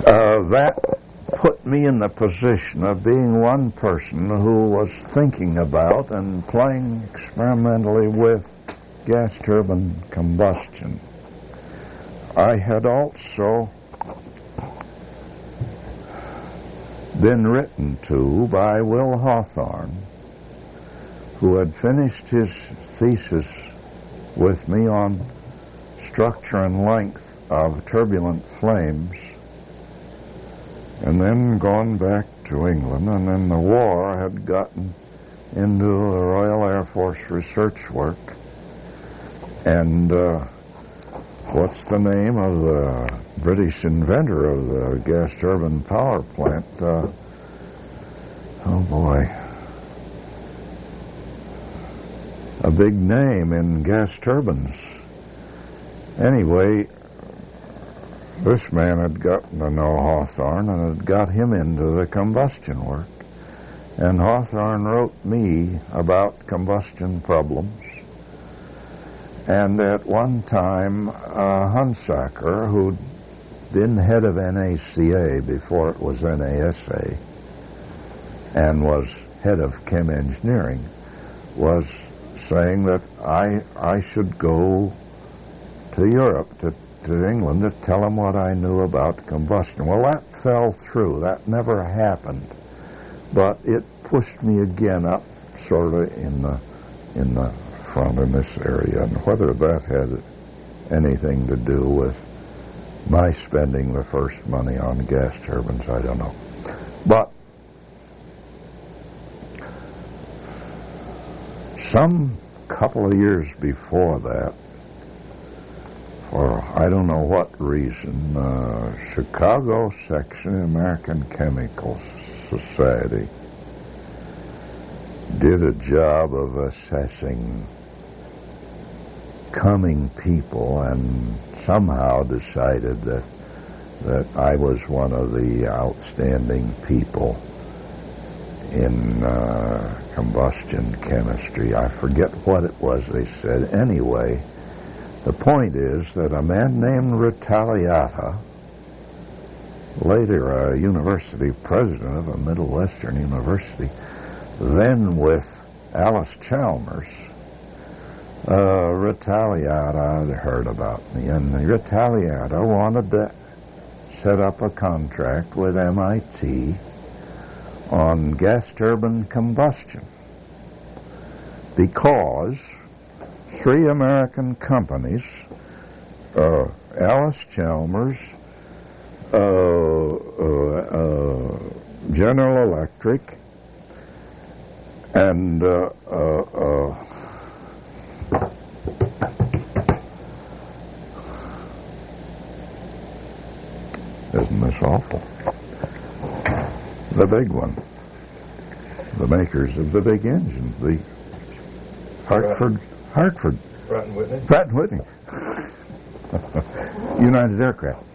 That put me in the position of being one person who was thinking about and playing experimentally with gas turbine combustion. I had also been written to by Will Hawthorne, who had finished his thesis with me on structure and length of turbulent flames, and then gone back to England, and then the war had gotten into the Royal Air Force research work. And what's the name of the British inventor of the gas turbine power plant? Oh boy. A big name in gas turbines. Anyway, this man had gotten to know Hawthorne and had got him into the combustion work. And Hawthorne wrote me about combustion problems. And at one time, Hunsaker, who'd been head of NACA before it was NASA, and was head of chem engineering, was saying that I should go to Europe, to England, to tell him what I knew about combustion. Well, that fell through. That never happened. But it pushed me again up sort of in the front in this area. And whether that had anything to do with my spending the first money on gas turbines, I don't know. But some couple of years before that, for I don't know what reason, Chicago section of the American Chemical Society did a job of assessing coming people and somehow decided that I was one of the outstanding people in combustion chemistry. I forget what it was they said. Anyway, the point is that a man named Retaliata, later a university president of a Middle Western university, then with Alice Chalmers, Retaliata had heard about me, and Retaliata wanted to set up a contract with MIT on gas turbine combustion because 3 American companies, Alice Chalmers, General Electric, and isn't this awful? The big one. The makers of the big engine, the Hartford. Pratt & Whitney. Pratt & Whitney. United Aircraft.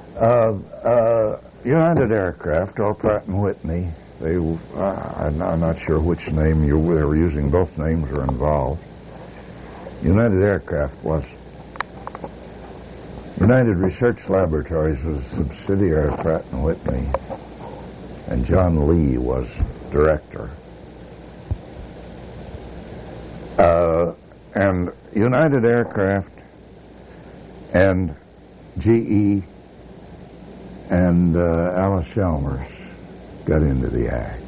United Aircraft or Pratt & Whitney. I'm not sure which name they were using. Both names were involved. United Aircraft was. United Research Laboratories was a subsidiary of Pratt & Whitney, and John Lee was director. And United Aircraft and GE and Alice Chalmers got into the act.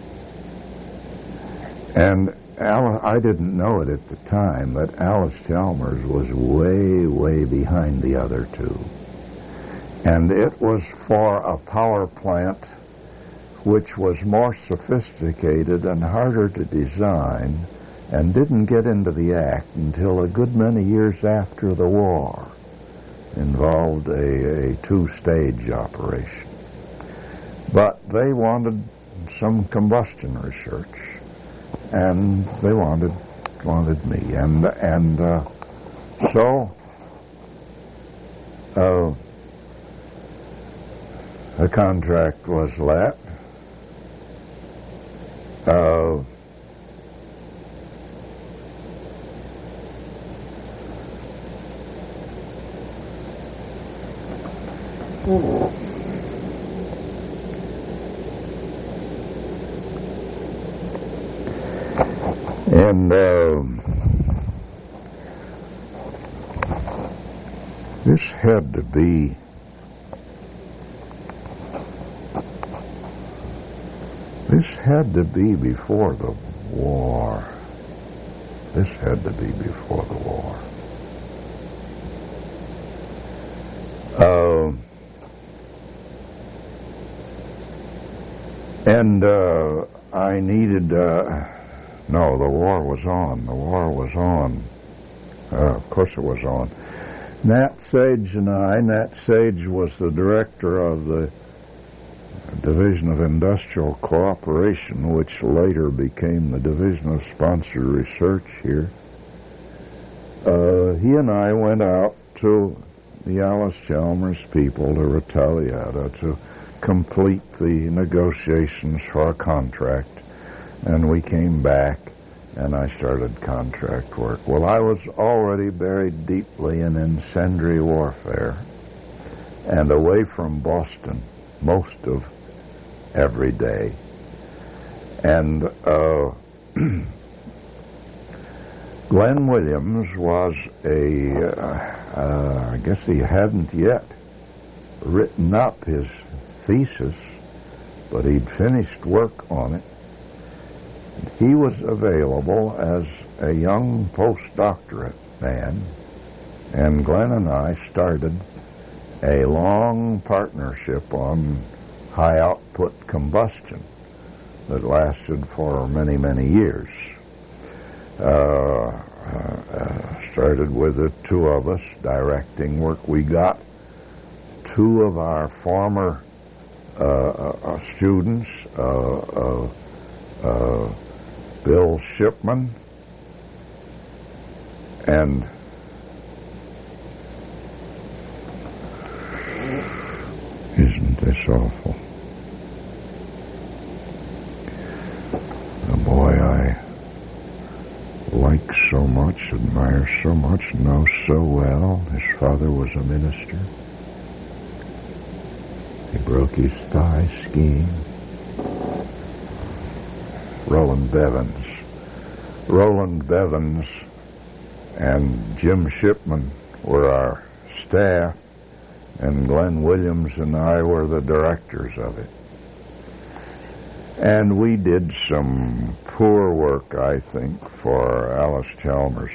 And I didn't know it at the time, but Alice Chalmers was way, way behind the other two. And it was for a power plant which was more sophisticated and harder to design, and didn't get into the act until a good many years after the war. Involved a 2-stage operation. But they wanted some combustion research, and they wanted me, and so the contract was let. And this had to be before the war. This had to be before the war. I needed, no, the war was on. The war was on. Of course it was on. Nat Sage and I, Nat Sage was the director of the Division of Industrial Cooperation, which later became the Division of Sponsored Research here. He and I went out to the Allis-Chalmers people, to Retaliata, to complete the negotiations for a contract, and we came back and I started contract work. Well, I was already buried deeply in incendiary warfare and away from Boston most of every day. And Glenn Williams was I guess he hadn't yet written up his thesis, but he'd finished work on it. He was available as a young postdoctorate man, and Glenn and I started a long partnership on high output combustion that lasted for many, many years. Started with the two of us directing work. We got two of our former students, Bill Shipman and isn't this awful? The boy I like so much, admire so much, know so well. His father was a minister. He broke his thigh skiing. Roland Bevins and Jim Shipman were our staff, and Glenn Williams and I were the directors of it. And we did some poor work, I think, for Allis-Chalmers.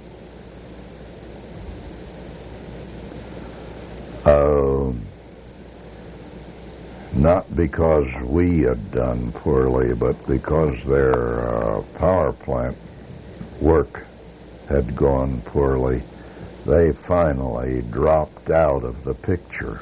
Not because we had done poorly, but because their power plant work had gone poorly. They finally dropped out of the picture.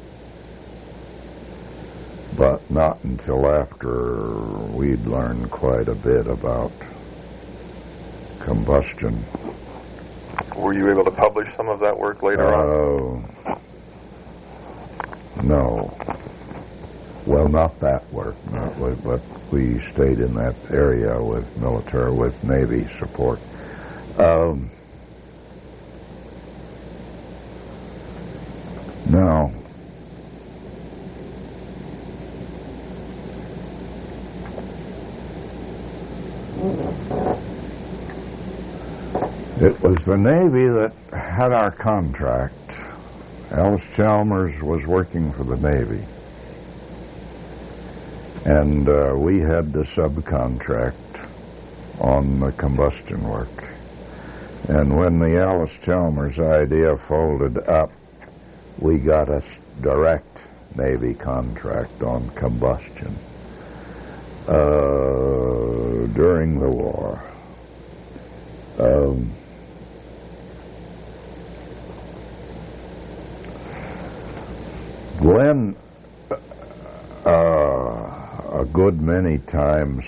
But not until after we'd learned quite a bit about combustion. Were you able to publish some of that work later on? No. Well, not that work, but we stayed in that area with Navy support. Now, it was the Navy that had our contract. Allis-Chalmers was working for the Navy. And we had the subcontract on the combustion work. And when the Allis-Chalmers idea folded up, we got a direct Navy contract on combustion during the war. Glenn, a good many times,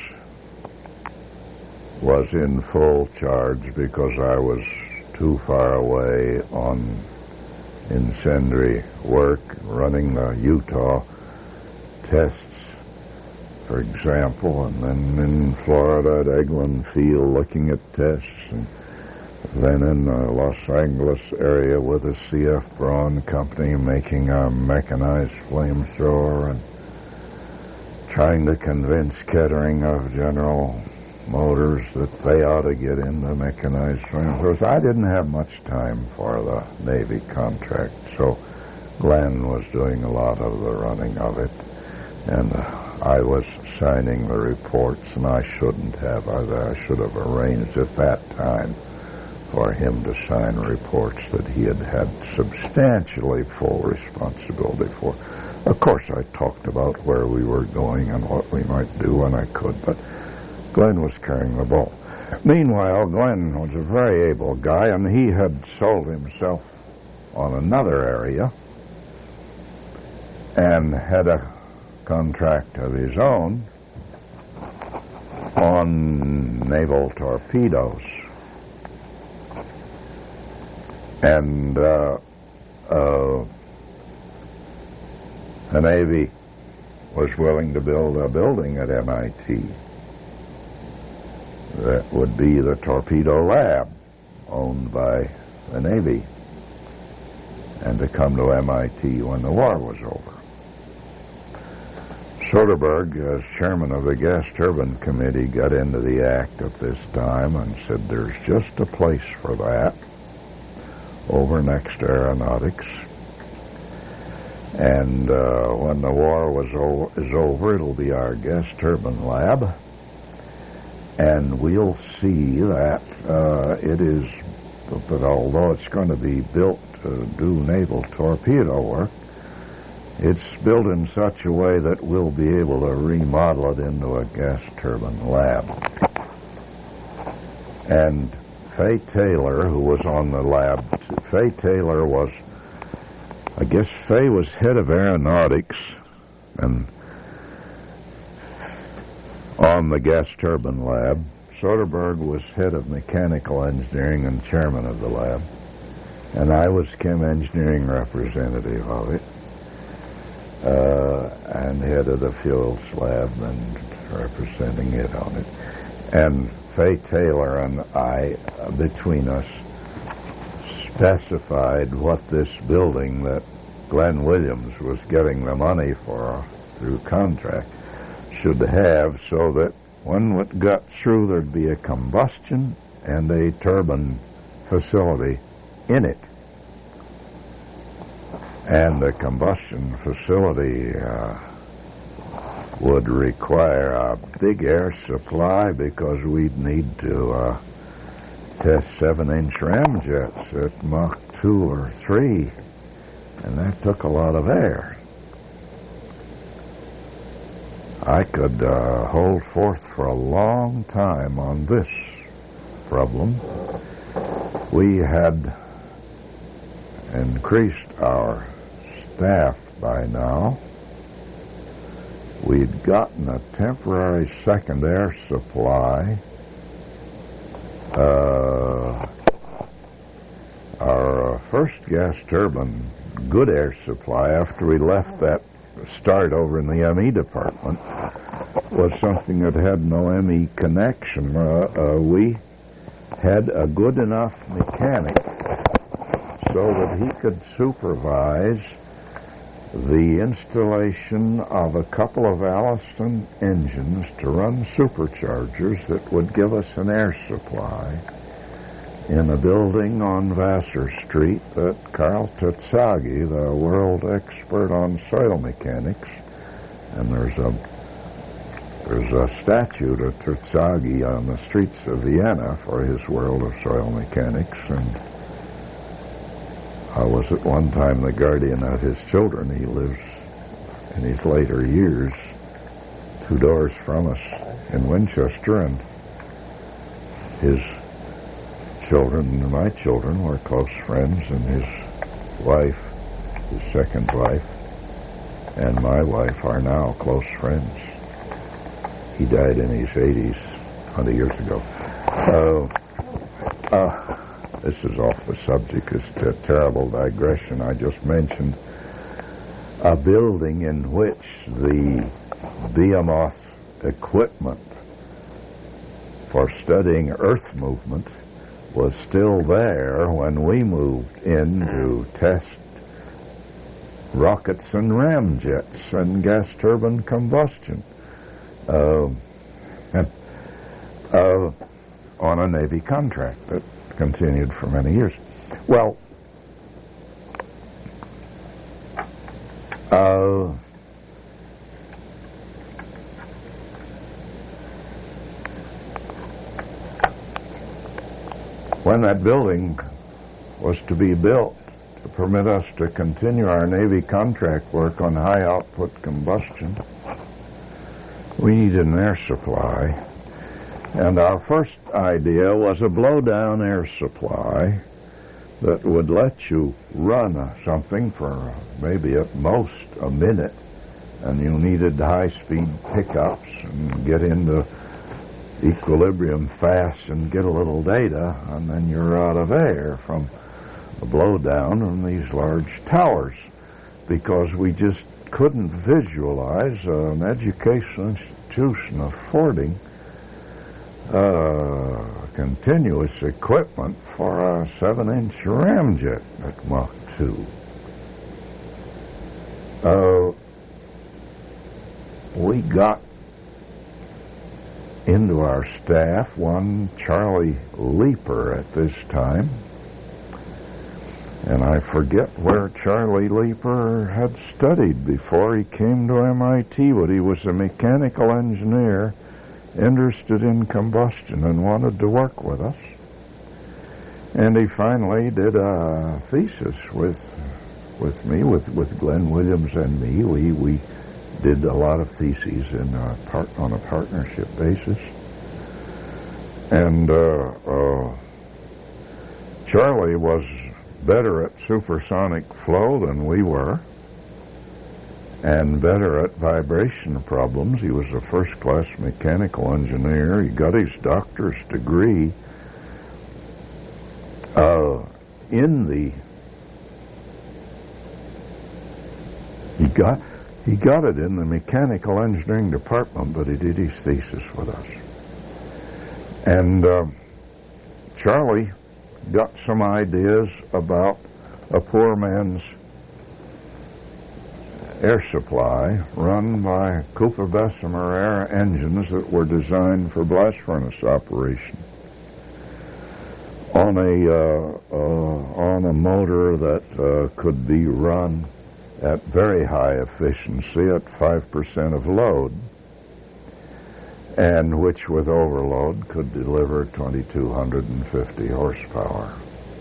was in full charge because I was too far away on incendiary work, running the Utah tests, for example, and then in Florida at Eglin Field looking at tests, and then in the Los Angeles area with the C.F. Braun Company making a mechanized flamethrower and trying to convince Kettering of General motors that they ought to get into mechanized flamethrowers. I didn't have much time for the Navy contract, so Glenn was doing a lot of the running of it, and I was signing the reports, and I shouldn't have. I should have arranged at that time for him to sign reports that he had had substantially full responsibility for. Of course, I talked about where we were going and what we might do when I could, but Glenn was carrying the ball. Meanwhile, Glenn was a very able guy, and he had sold himself on another area and had a contract of his own on naval torpedoes. And the Navy was willing to build a building at MIT that would be the torpedo lab owned by the Navy, and to come to MIT when the war was over. Soderberg, as chairman of the Gas Turbine Committee, got into the act at this time and said there's just a place for that over next to aeronautics. And when the war is over, it'll be our gas turbine lab, and we'll see that it is, that although it's going to be built to do naval torpedo work, it's built in such a way that we'll be able to remodel it into a gas turbine lab. And Fay Taylor, who was on the lab, Fay Taylor was, I guess Fay was head of aeronautics and on the gas turbine lab. Soderberg was head of mechanical engineering and chairman of the lab, and I was chem engineering representative of it, and head of the fuels lab and representing it on it. And Fay Taylor and I, between us, specified what this building that Glenn Williams was getting the money for through contract should have, so that when it got through, there'd be a combustion and a turbine facility in it. And the combustion facility would require a big air supply because we'd need to test 7-inch ramjets at Mach 2 or 3, and that took a lot of air. I could hold forth for a long time on this problem. We had increased our staff by now. We'd gotten a temporary second air supply. Our first gas turbine good air supply after we left that start over in the ME department was something that had no ME connection. We had a good enough mechanic so that he could supervise the installation of a couple of Allison engines to run superchargers that would give us an air supply in a building on Vassar Street that Carl Terzaghi, the world expert on soil mechanics, and there's a statue to Terzaghi on the streets of Vienna for his world of soil mechanics, and I was at one time the guardian of his children. He lives in his later years 2 doors from us in Winchester, and his children and my children were close friends, and his wife, his second wife, and my wife are now close friends. He died in his 80s, 20 years ago. This is off the subject. It's a terrible digression. I just mentioned a building in which the Behemoth equipment for studying Earth movement was still there when we moved in to test rockets and ramjets and gas turbine combustion. on a Navy contract that continued for many years. Well, when that building was to be built to permit us to continue our Navy contract work on high output combustion, we needed an air supply. And our first idea was a blow-down air supply that would let you run something for maybe at most a minute, and you needed high-speed pickups and get into equilibrium fast and get a little data, and then you're out of air from a blow-down on these large towers, because we just couldn't visualize an educational institution affording continuous equipment for a 7-inch ramjet at Mach 2. We got into our staff one Charlie Leeper at this time, and I forget where Charlie Leeper had studied before he came to MIT, but he was a mechanical engineer interested in combustion and wanted to work with us. And he finally did a thesis with me, with Glenn Williams and me. We did a lot of theses on a partnership basis. And Charlie was better at supersonic flow than we were, and better at vibration problems. He was a first-class mechanical engineer. He got his doctor's degree he got it in the mechanical engineering department, but he did his thesis with us. And Charlie got some ideas about a poor man's air supply run by Cooper Bessemer air engines that were designed for blast furnace operation on a motor that could be run at very high efficiency at 5% of load, and which with overload could deliver 2,250 horsepower.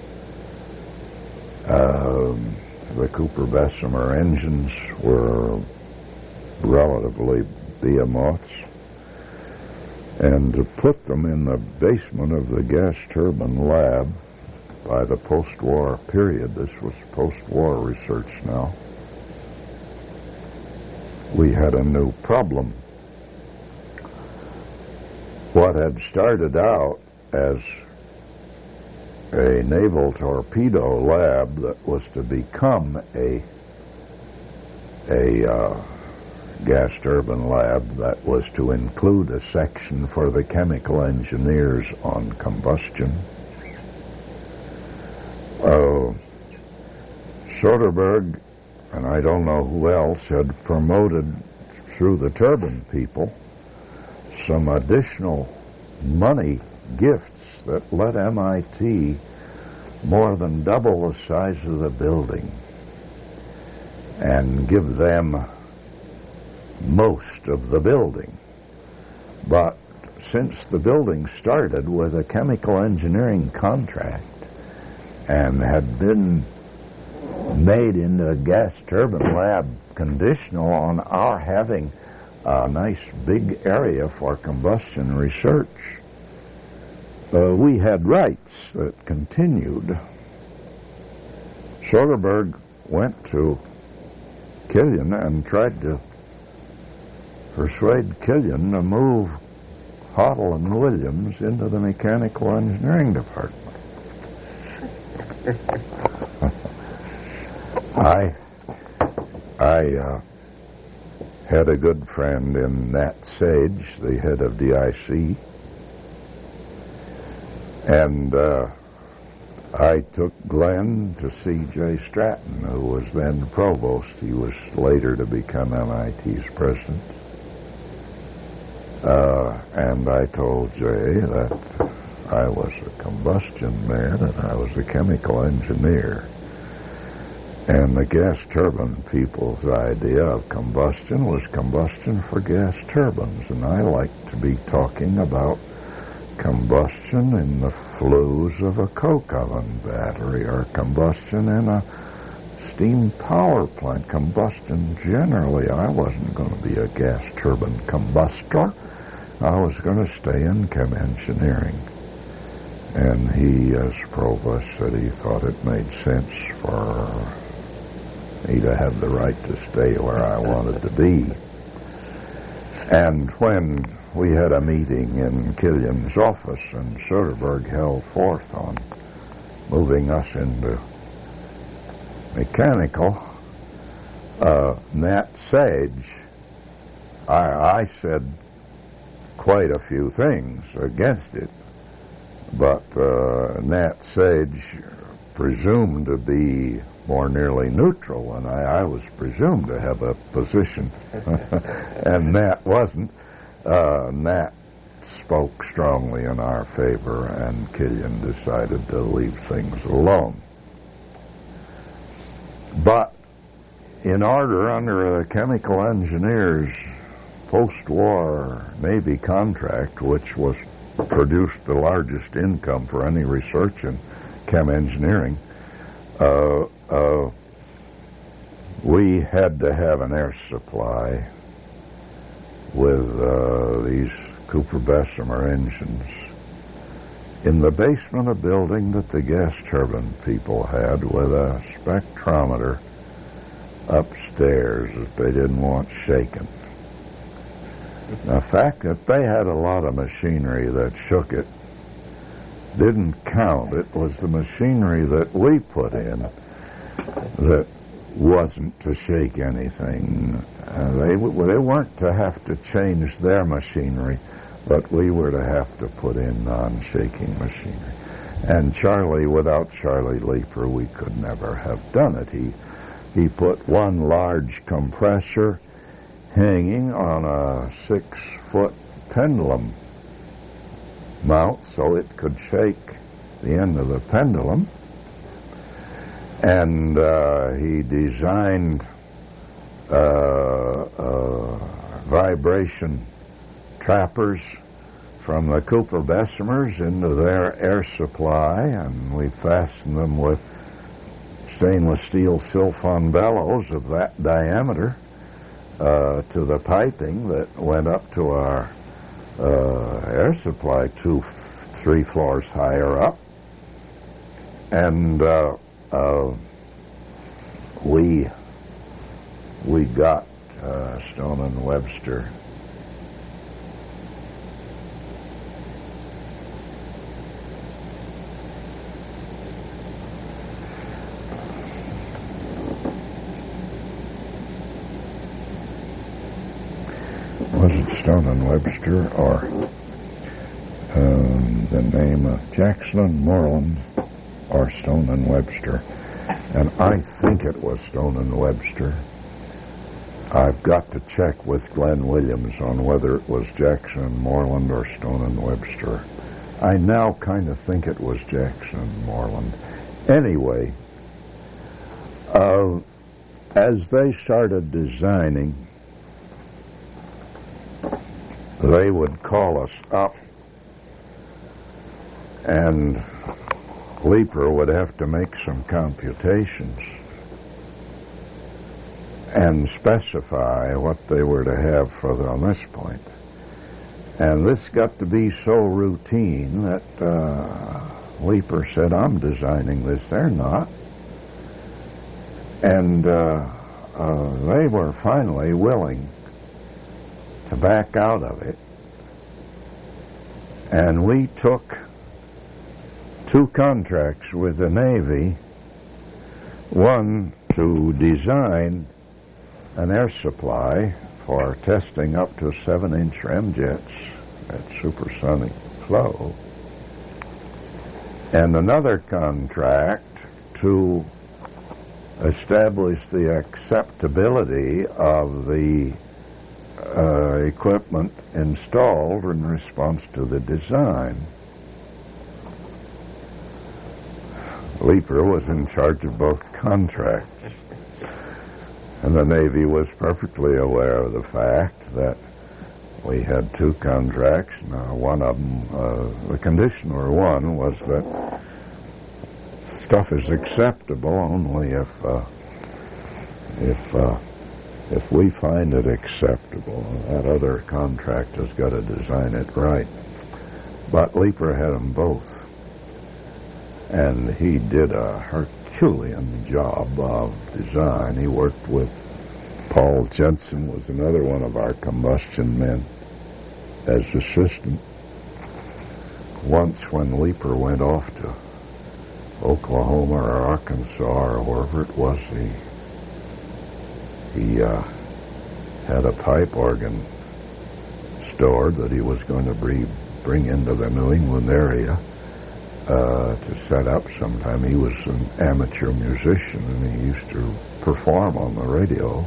The Cooper Bessemer engines were relatively behemoths, and to put them in the basement of the gas turbine lab by the post-war period, this was post-war research now, we had a new problem. What had started out as a naval torpedo lab that was to become a gas turbine lab that was to include a section for the chemical engineers on combustion. Soderberg, and I don't know who else, had promoted through the turbine people some additional money gifts that let MIT more than double the size of the building and give them most of the building. But since the building started with a chemical engineering contract and had been made into a gas turbine lab conditional on our having a nice big area for combustion research, we had rights that continued. Soderberg went to Killian and tried to persuade Killian to move Hottle and Williams into the mechanical engineering department. I had a good friend in Nat Sage, the head of DIC, and I took Glenn to see Jay Stratton, who was then provost. He was later to become MIT's president. And I told Jay that I was a combustion man and I was a chemical engineer. And the gas turbine people's idea of combustion was combustion for gas turbines. And I like to be talking about combustion in the flues of a coke oven battery, or combustion in a steam power plant. Combustion generally. I wasn't going to be a gas turbine combustor. I was going to stay in chem engineering. And he, as provost, said he thought it made sense for me to have the right to stay where I wanted to be. And when we had a meeting in Killian's office, and Soderberg held forth on moving us into mechanical, Nat Sage, I said quite a few things against it, but Nat Sage presumed to be more nearly neutral, and I was presumed to have a position, and Nat wasn't. Nat spoke strongly in our favor, and Killian decided to leave things alone. But in order, under a chemical engineer's post-war Navy contract, which was produced the largest income for any research in chem engineering, we had to have an air supply with these Cooper-Bessemer engines in the basement of a building that the gas turbine people had, with a spectrometer upstairs that they didn't want shaken. The fact that they had a lot of machinery that shook it didn't count. It was the machinery that we put in that wasn't to shake anything. They weren't to have to change their machinery, but we were to have to put in non-shaking machinery. And Charlie, without Charlie Leeper, we could never have done it. He put one large compressor hanging on a 6-foot pendulum mount so it could shake the end of the pendulum. And he designed vibration trappers from the Cooper-Bessemers into their air supply, and we fastened them with stainless steel Silfon bellows of that diameter to the piping that went up to our air supply 2-3 floors higher up. And we got Stone and Webster. Was it Stone and Webster, or the name of Jackson and Moreland, or Stone and Webster? And I think it was Stone and Webster. I've got to check with Glenn Williams on whether it was Jackson and Moreland or Stone and Webster. I now kind of think it was Jackson and Moreland. Anyway, as they started designing, they would call us up, and Leeper would have to make some computations and specify what they were to have on this point. And this got to be so routine that Leeper said, "I'm designing this, they're not." And they were finally willing to back out of it. And we took 2 contracts with the Navy, one to design an air supply for testing up to 7-inch ramjets at supersonic flow, and another contract to establish the acceptability of the equipment installed in response to the design. Leeper was in charge of both contracts, and the Navy was perfectly aware of the fact that we had two contracts. Now, one of them, the condition or one, was that stuff is acceptable only if we find it acceptable. That other contract has got to design it right. But Leeper had them both, and he did a Herculean job of design. He worked with Paul Jensen, was another one of our combustion men, as assistant. Once when Leeper went off to Oklahoma or Arkansas or wherever it was, he had a pipe organ stored that he was going to bring into the New England area to set up sometime. He was an amateur musician, and he used to perform on the radio.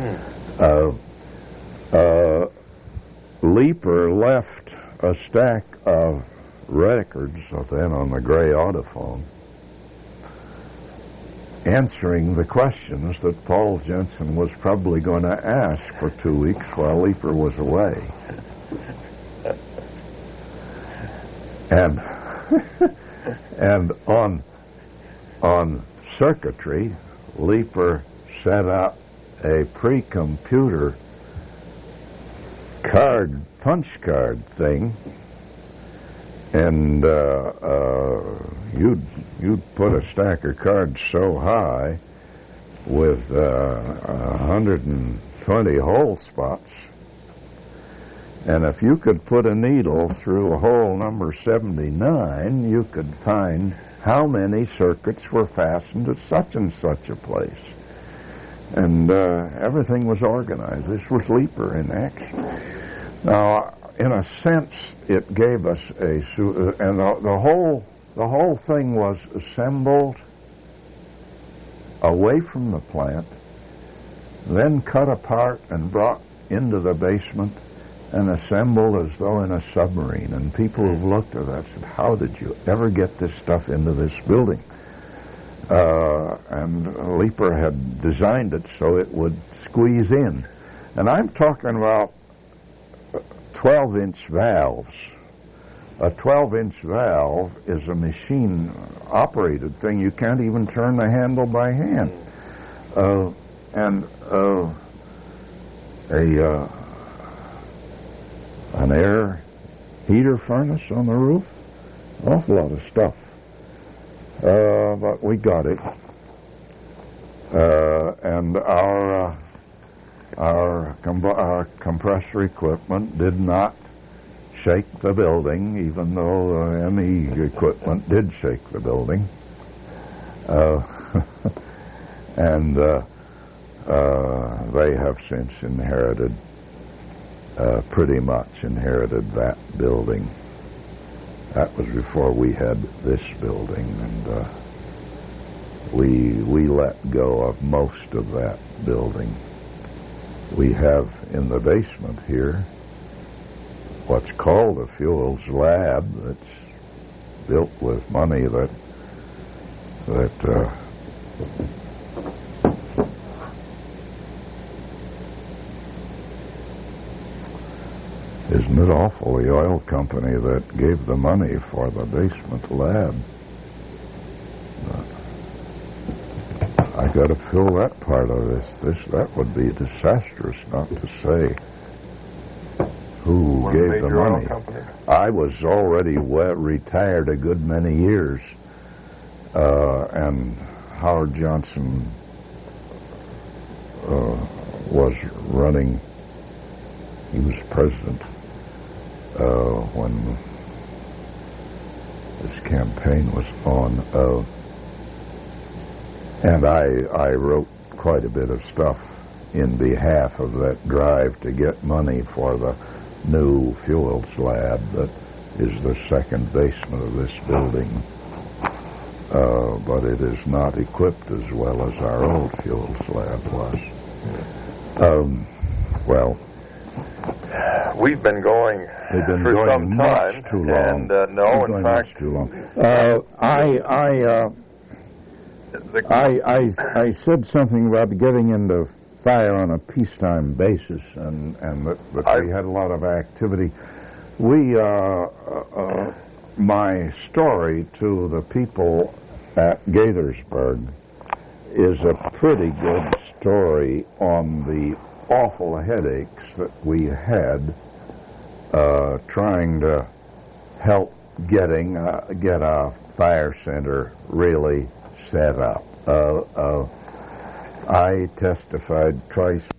Leeper left a stack of records then on the gray Autophone, answering the questions that Paul Jensen was probably going to ask for 2 weeks while Leeper was away. And on circuitry, Leeper set up a pre-computer punch card thing, and you'd put a stack of cards so high with 120 hole spots, and if you could put a needle through hole number 79, you could find how many circuits were fastened at such and such a place. And everything was organized. This was Leeper in action. Now, in a sense, it gave us and the whole thing was assembled away from the plant, then cut apart and brought into the basement and assembled as though in a submarine. And people who've looked at that said, "How did you ever get this stuff into this building?" And Leeper had designed it so it would squeeze in. And I'm talking about 12-inch valves. A 12-inch valve is a machine-operated thing. You can't even turn the handle by hand. An air heater furnace on the roof. An awful lot of stuff. But we got it. And our compressor equipment did not shake the building, even though the ME equipment did shake the building. And they have since pretty much inherited that building. That was before we had this building, and we let go of most of that building. We have in the basement here what's called a fuels lab that's built with money that isn't it awful, the oil company that gave the money for the basement lab. I got to fill that part of this. That would be disastrous not to say who gave the money. I was already retired a good many years, and Howard Johnson was running. He was president when this campaign was on. And I wrote quite a bit of stuff in behalf of that drive to get money for the new fuels lab that is the second basement of this building. But it is not equipped as well as our old fuels lab was. Well, We've been going They've been for going some time. much too long. And no, in fact, much too long. I said something about getting into fire on a peacetime basis, and that we had a lot of activity. We, my story to the people at Gaithersburg is a pretty good story on the awful headaches that we had trying to help get a fire center really set up. I testified twice